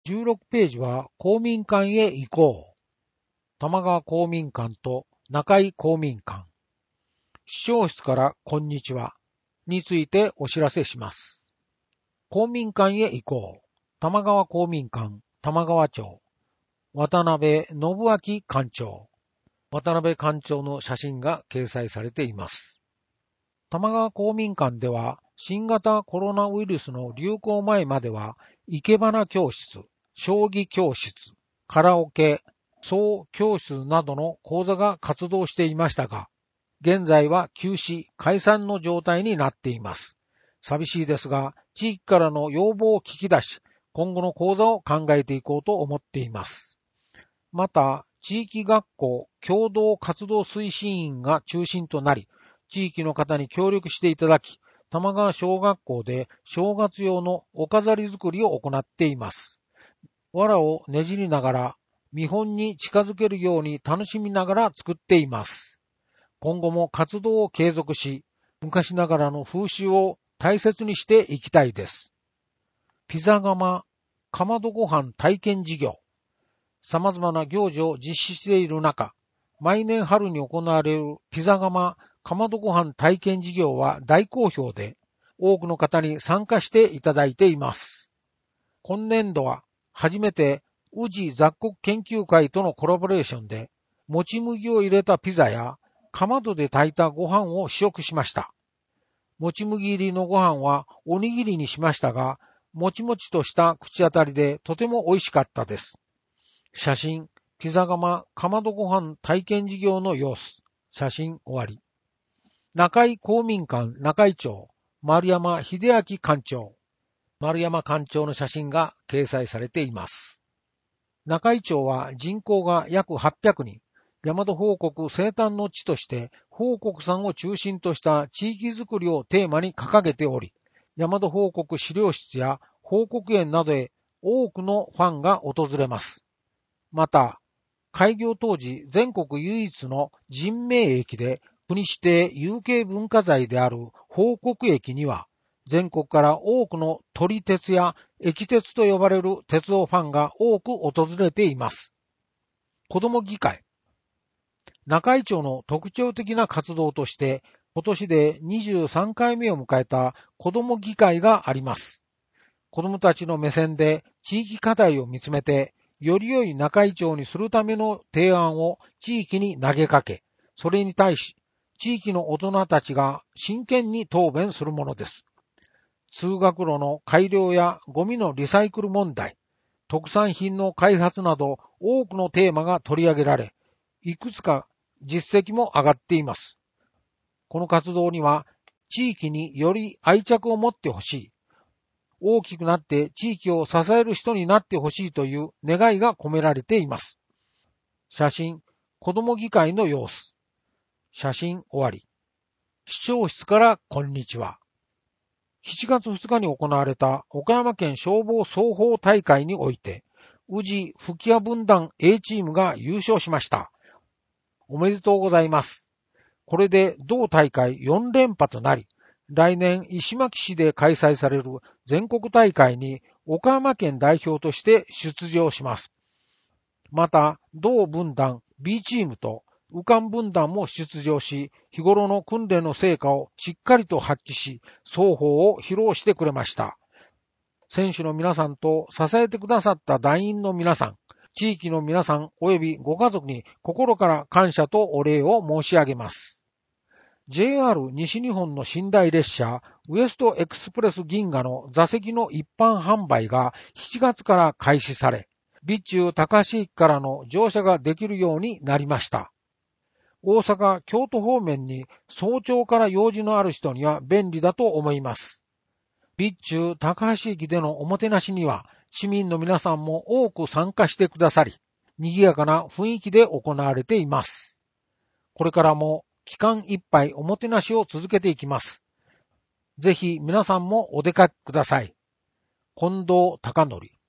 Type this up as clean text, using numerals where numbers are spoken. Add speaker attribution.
Speaker 1: 16ページは公民館へ行こう。玉川公民館と中井公民館。市長室からこんにちはについてお知らせします。公民館へ行こう。玉川公民館、玉川町。渡辺信明館長。渡辺館長の写真が掲載されています。玉川公民館では新型コロナウイルスの流行前までは生け花教室、将棋教室、カラオケ、総教室などの講座が活動していましたが、現在は休止、解散の状態になっています。寂しいですが、地域からの要望を聞き出し、今後の講座を考えていこうと思っています。また、地域学校共同活動推進員が中心となり、地域の方に協力していただき、玉川小学校で正月用のお飾り作りを行っています。藁をねじりながら、見本に近づけるように楽しみながら作っています。今後も活動を継続し、昔ながらの風習を大切にしていきたいです。ピザ窯、かまどご飯体験事業。様々な行事を実施している中、毎年春に行われるピザ窯、かまどご飯体験事業は大好評で、多くの方に参加していただいています。今年度は初めて宇治雑穀研究会とのコラボレーションで、もち麦を入れたピザやかまどで炊いたご飯を試食しました。もち麦入りのご飯はおにぎりにしましたが、もちもちとした口当たりでとても美味しかったです。写真、ピザ窯かまどご飯体験事業の様子。写真終わり。中井公民館中井町、丸山秀明館長。丸山館長の写真が掲載されています。中井町は人口が約800人。大和報国生誕の地として、報国さんを中心とした地域づくりをテーマに掲げており、大和報国資料室や報国園などへ多くのファンが訪れます。また、開業当時全国唯一の人名駅で国指定有形文化財である報国駅には、全国から多くの撮り鉄や駅鉄と呼ばれる鉄道ファンが多く訪れています。子ども議会。中井町の特徴的な活動として、今年で23回目を迎えた子ども議会があります。子どもたちの目線で地域課題を見つめて、より良い中井町にするための提案を地域に投げかけ、それに対し、地域の大人たちが真剣に答弁するものです。通学路の改良やゴミのリサイクル問題、特産品の開発など多くのテーマが取り上げられ、いくつか実績も上がっています。この活動には地域により愛着を持ってほしい。大きくなって地域を支える人になってほしいという願いが込められています。写真、子ども議会の様子。写真終わり。市長室からこんにちは。7月2日に行われた岡山県消防双方大会において、宇治吹き矢分団 A チームが優勝しました。おめでとうございます。これで同大会4連覇となり、来年石巻市で開催される全国大会に岡山県代表として出場します。また、同分団 B チームと右官分団も出場し、日頃の訓練の成果をしっかりと発揮し、双方を披露してくれました。選手の皆さんと支えてくださった団員の皆さん、地域の皆さん及びご家族に心から感謝とお礼を申し上げます。JR 西日本の寝台列車ウエストエクスプレス銀河の座席の一般販売が7月から開始され、備中高橋駅からの乗車ができるようになりました。大阪、京都方面に早朝から用事のある人には便利だと思います。備中高橋駅でのおもてなしには市民の皆さんも多く参加してくださり、賑やかな雰囲気で行われています。これからも期間いっぱいおもてなしを続けていきます。ぜひ皆さんもお出かけください。近藤孝則。